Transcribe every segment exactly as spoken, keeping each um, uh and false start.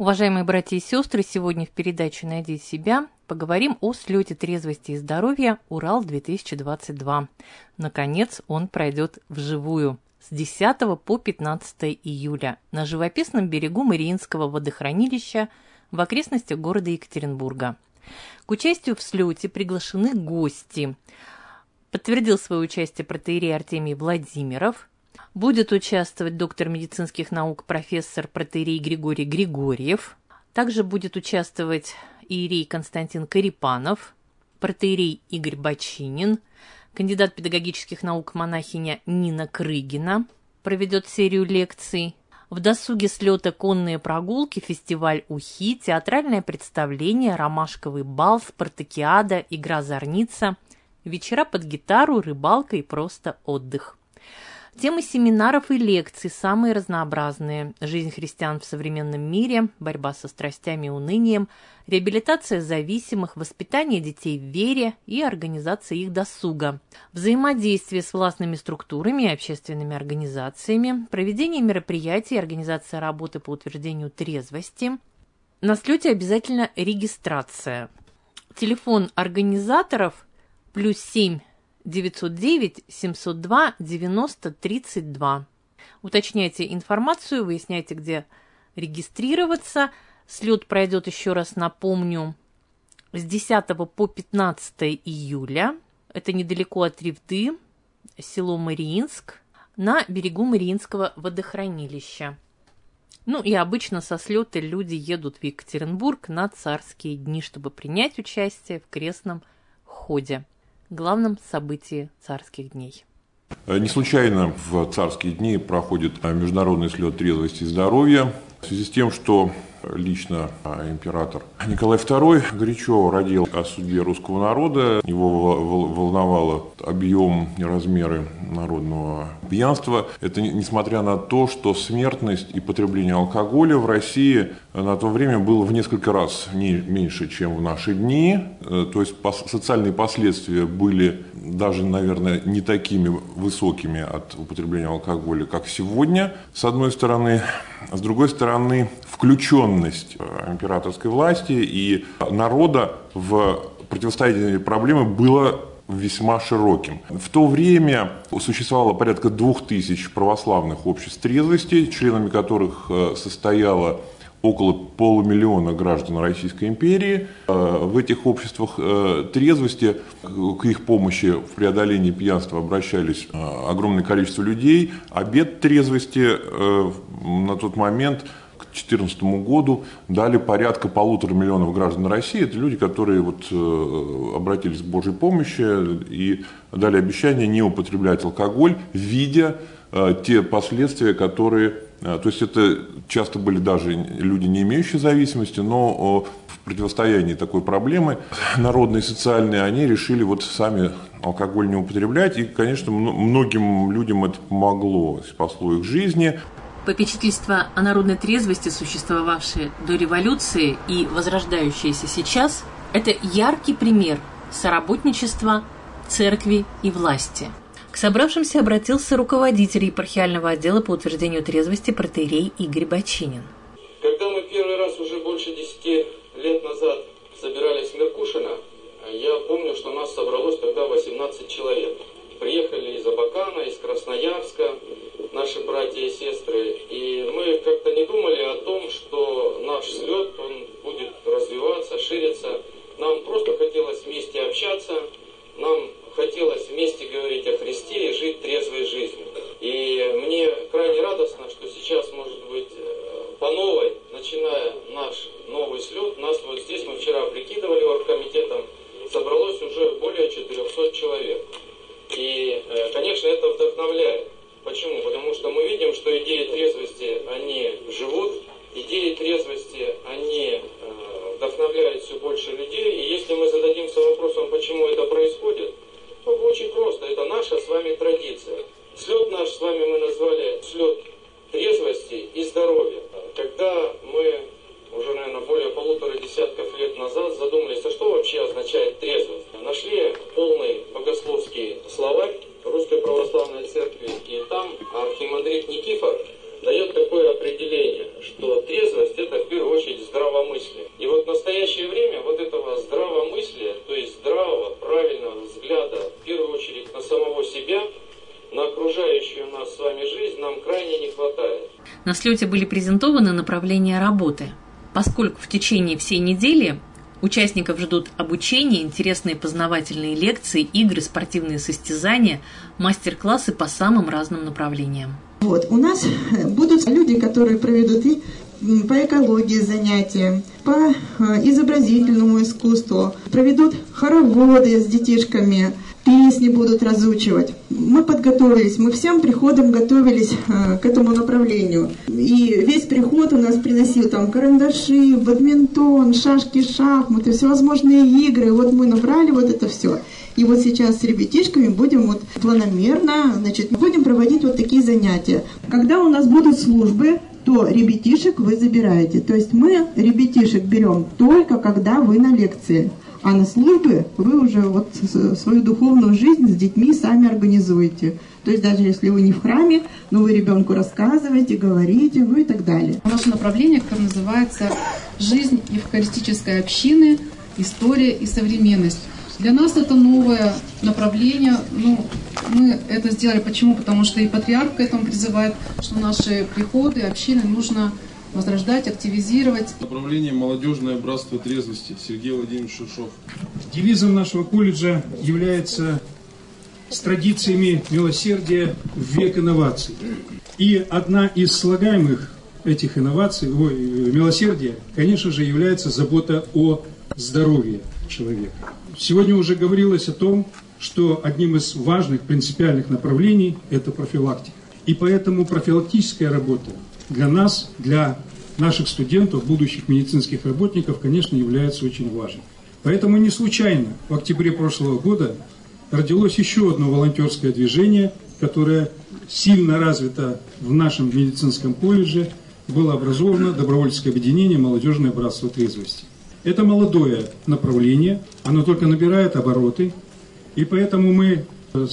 Уважаемые братья и сестры, сегодня в передаче «Найди себя» поговорим о слете трезвости и здоровья «Урал-две тысячи двадцать два». Наконец, он пройдет вживую с десятого по пятнадцатое июля на живописном берегу Мариинского водохранилища в окрестностях города Екатеринбурга. К участию в слете приглашены гости. Подтвердил свое участие протоиерей Артемий Владимиров. Будет участвовать доктор медицинских наук, профессор протоиерей Григорий Григорьев. Также будет участвовать иерей Константин Карипанов, протоиерей Игорь Бочинин, кандидат педагогических наук монахиня Нина Крыгина проведет серию лекций. В досуге слета конные прогулки, фестиваль ухи, театральное представление, ромашковый бал, спартакиада, игра зорница, вечера под гитару, рыбалка и просто отдых. Темы семинаров и лекций самые разнообразные. Жизнь христиан в современном мире, борьба со страстями и унынием, реабилитация зависимых, воспитание детей в вере и организация их досуга, взаимодействие с властными структурами и общественными организациями, проведение мероприятий и организация работы по утверждению трезвости. На слете обязательно регистрация. Телефон организаторов плюс семь девятьсот девять семьсот два девяносто тридцать два. Уточняйте информацию, выясняйте, где регистрироваться. Слет пройдет, еще раз напомню, с десятого по пятнадцатое июля. Это недалеко от Ревды, село Мариинск, на берегу Мариинского водохранилища. Ну и обычно со слета люди едут в Екатеринбург на царские дни, чтобы принять участие в крестном ходе, главном событии царских дней. Не случайно в царские дни проходит международный слет трезвости и здоровья. В связи с тем, что лично император Николай второй горячо родил о судьбе русского народа, его волновало объем и размеры народного пьянства. Это несмотря на то, что смертность и потребление алкоголя в России на то время было в несколько раз не меньше, чем в наши дни. То есть социальные последствия были даже, наверное, не такими высокими от употребления алкоголя, как сегодня, с одной стороны. С другой стороны, включенность императорской власти и народа в противостояние проблемы была весьма широким. В то время существовало порядка двух тысяч православных обществ трезвости, членами которых состояло около полумиллиона граждан Российской империи. В этих обществах трезвости к их помощи в преодолении пьянства обращались огромное количество людей. Обет трезвости на тот момент, к две тысячи четырнадцатому году, дали порядка полутора миллионов граждан России. Это люди, которые вот обратились к Божьей помощи и дали обещание не употреблять алкоголь, видя те последствия, которые... То есть это часто были даже люди, не имеющие зависимости, но в противостоянии такой проблемы народные, социальные, они решили вот сами алкоголь не употреблять. И, конечно, многим людям это помогло, спасло их жизни. Попечительство о народной трезвости, существовавшее до революции и возрождающееся сейчас, это яркий пример соработничества церкви и власти. К собравшимся обратился руководитель епархиального отдела по утверждению трезвости протоиерей Игорь Бочинин. Когда мы первый раз уже больше десяти лет назад собирались в Меркушино, я помню, что нас собралось тогда восемнадцать человек. Приехали из Абакана, из Красноярска, наши братья и сестры, и мы как-то не думали о том, что наш слет, он будет развиваться, шириться. Нам просто хотелось вместе общаться, нам хотелось вместе говорить о Христе и жить трезвой жизнью. И мне крайне радостно, что сейчас, может быть, по новой, начиная наш новый слет, нас вот здесь, мы вчера прикидывали оргкомитетом, собралось уже более четырехсот человек. И, конечно, это вдохновляет. Почему? Потому что мы видим, что идеи трезвости, они живут, идеи трезвости, они вдохновляют все больше людей. И если мы зададимся вопросом, почему это происходит, то очень просто. Это наша с вами традиция. Слет наш с вами мы назвали слет трезвости и здоровья. Когда мы уже, наверное, более полутора десятков лет назад задумались, а что вообще означает трезвость, нашли полный богословский словарь Русской Православной Церкви, и там архимандрит Никифор дает такое определение, что трезвость — это в первую очередь На слете были презентованы направления работы. Поскольку в течение всей недели участников ждут обучение, интересные познавательные лекции, игры, спортивные состязания, мастер-классы по самым разным направлениям. Вот, у нас будут люди, которые проведут и по экологии занятия, по изобразительному искусству, проведут хороводы с детишками, песни будут разучивать. Мы подготовились, мы всем приходом готовились э, к этому направлению. И весь приход у нас приносил там карандаши, бадминтон, шашки, шахматы, всевозможные игры. Вот мы набрали вот это все. И вот сейчас с ребятишками будем вот планомерно, значит, будем проводить вот такие занятия. Когда у нас будут службы, то ребятишек вы забираете. То есть мы ребятишек берем только когда вы на лекции. А на службы вы уже вот свою духовную жизнь с детьми сами организуете. То есть даже если вы не в храме, но вы ребенку рассказываете, говорите, ну и так далее. Наше направление, которое называется «Жизнь евхаристической общины. История и современность». Для нас это новое направление. Ну, мы это сделали почему? Потому что и патриарх к этому призывает, что наши приходы, общины нужно возрождать, активизировать. Направление «Молодежное братство трезвости». Сергей Владимирович Шершов. Девизом нашего колледжа является «С традициями милосердия в век инноваций». И одна из слагаемых этих инноваций, ой, милосердия, конечно же, является забота о здоровье человека. Сегодня уже говорилось о том, что одним из важных принципиальных направлений – это профилактика. И поэтому профилактическая работа для нас, для наших студентов, будущих медицинских работников, конечно, является очень важной. Поэтому не случайно в октябре прошлого года родилось еще одно волонтерское движение, которое сильно развито в нашем медицинском колледже. Было образовано добровольческое объединение «Молодежное братство трезвости». Это молодое направление, оно только набирает обороты, и поэтому мы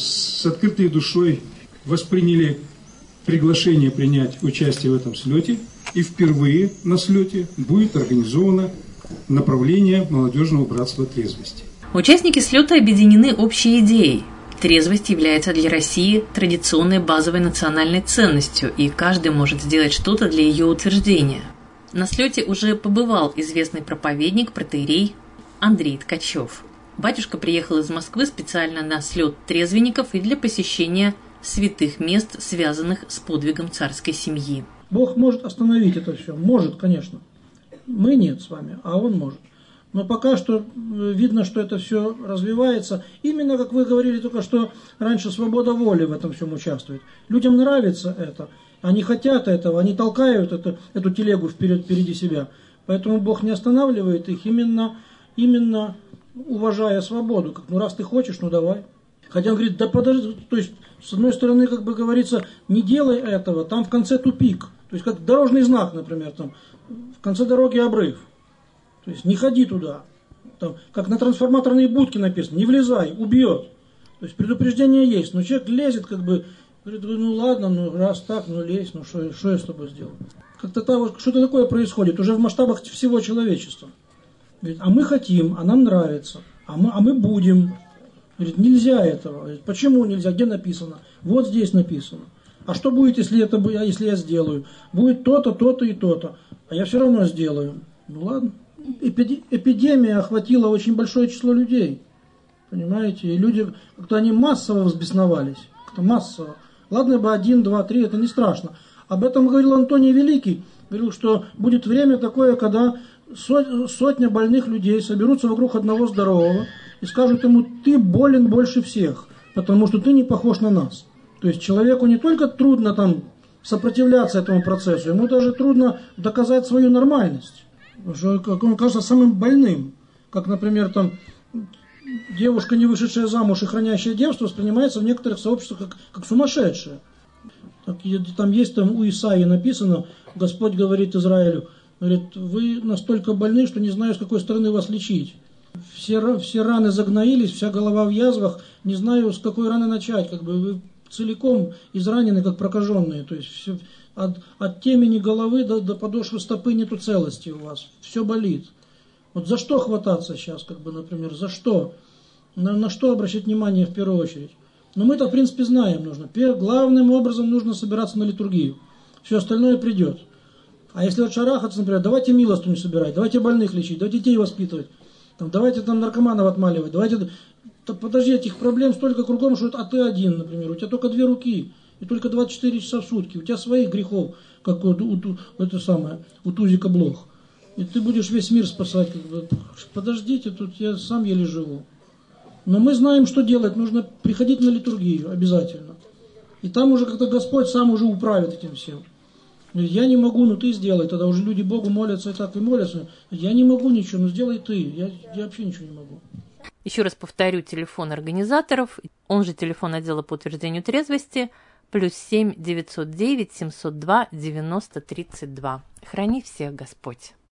с открытой душой восприняли приглашение принять участие в этом слете, и впервые на слете будет организовано направление молодежного братства трезвости. Участники слета объединены общей идеей. Трезвость является для России традиционной базовой национальной ценностью, и каждый может сделать что-то для ее утверждения. На слете уже побывал известный проповедник, протоиерей Андрей Ткачев. Батюшка приехал из Москвы специально на слет трезвенников и для посещения святых мест, связанных с подвигом царской семьи. Бог может остановить это все. Может, конечно. Мы нет с вами, а Он может. Но пока что видно, что это все развивается. Именно, как вы говорили только что, раньше свобода воли в этом всем участвует. Людям нравится это. Они хотят этого, они толкают это, эту телегу вперед, впереди себя. Поэтому Бог не останавливает их, именно, именно уважая свободу. Как, ну раз ты хочешь, ну давай. Хотя он говорит, да подожди, то есть с одной стороны, как бы говорится, не делай этого, там в конце тупик. То есть как дорожный знак, например, там в конце дороги обрыв. То есть не ходи туда. Там, как на трансформаторной будке написано, не влезай, убьет. То есть предупреждение есть, но человек лезет как бы, говорит, ну ладно, ну раз так, ну лезь, ну что, что я с тобой сделал? Как-то там, что-то такое происходит, уже в масштабах всего человечества. Говорит, а мы хотим, а нам нравится, а мы, а мы будем. Говорит, нельзя этого. Говорит, почему нельзя? Где написано? Вот здесь написано. А что будет, если, это, если я сделаю? Будет то-то, то-то и то-то. А я все равно сделаю. Ну ладно. Эпидемия охватила очень большое число людей. Понимаете? И люди, как-то они массово взбесновались. Как-то массово. Ладно бы один, два, три, это не страшно. Об этом говорил Антоний Великий. Говорил, что будет время такое, когда сотня больных людей соберутся вокруг одного здорового и скажут ему, ты болен больше всех, потому что ты не похож на нас. То есть человеку не только трудно там сопротивляться этому процессу, ему даже трудно доказать свою нормальность. Потому что он кажется самым больным. Как, например, там девушка, не вышедшая замуж и хранящая девство, воспринимается в некоторых сообществах как, как сумасшедшая. Так, там есть там у Исаии написано, Господь говорит Израилю, говорит, вы настолько больны, что не знаю, с какой стороны вас лечить. Все, все раны загноились, вся голова в язвах, не знаю, с какой раны начать. Как бы вы целиком изранены, как прокаженные. То есть все, от, от темени головы до, до подошвы стопы нету целости у вас. Все болит. Вот за что хвататься сейчас, как бы, например, за что? На, на что обращать внимание в первую очередь? Но мы-то, в принципе, знаем, нужно. Главным образом нужно собираться на литургию. все остальное придет. А если вот шарахаться, например, давайте милостыню собирать, давайте больных лечить, давайте детей воспитывать, там, давайте там наркоманов отмаливать, давайте... Да подожди, этих проблем столько кругом, что а ты один, например, у тебя только две руки, и только двадцать четыре часа в сутки, у тебя своих грехов, как у, у, у, это самое, у Тузика Блох. И ты будешь весь мир спасать. Как бы. Подождите, тут я сам еле живу. Но мы знаем, что делать, нужно приходить на литургию обязательно. И там уже как-то Господь сам уже управит этим всем. Я не могу, ну ты сделай, тогда уже люди Богу молятся и так и молятся. Я не могу ничего, ну сделай ты, я, я вообще ничего не могу. Еще раз повторю телефон организаторов, он же телефон отдела по утверждению трезвости, плюс семь девятьсот девять семьсот два девяносто тридцать два. Храни всех Господь.